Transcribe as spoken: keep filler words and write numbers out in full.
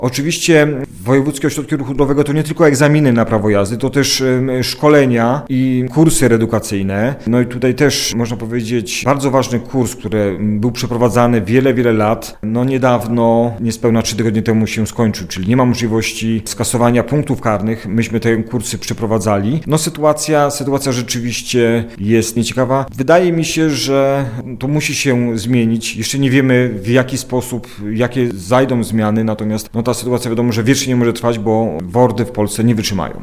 Oczywiście Wojewódzkie Ośrodki Ruchu Drogowego to nie tylko egzaminy na prawo jazdy, to też szkolenia i kursy reedukacyjne. No i tutaj też można powiedzieć bardzo ważny kurs, który był przeprowadzany wiele, wiele lat. No niedawno, niespełna trzy tygodnie temu się skończył, czyli nie ma możliwości skasowania punktów karnych. Myśmy te kursy przeprowadzali. No sytuacja, sytuacja rzeczywiście jest nieciekawa. Wydaje mi się, że to musi się zmienić. Jeszcze nie wiemy w jaki sposób, jakie zajdą zmiany, natomiast no, ta sytuacja wiadomo, że wiecznie nie może trwać, bo WORD-y w Polsce nie wytrzymają.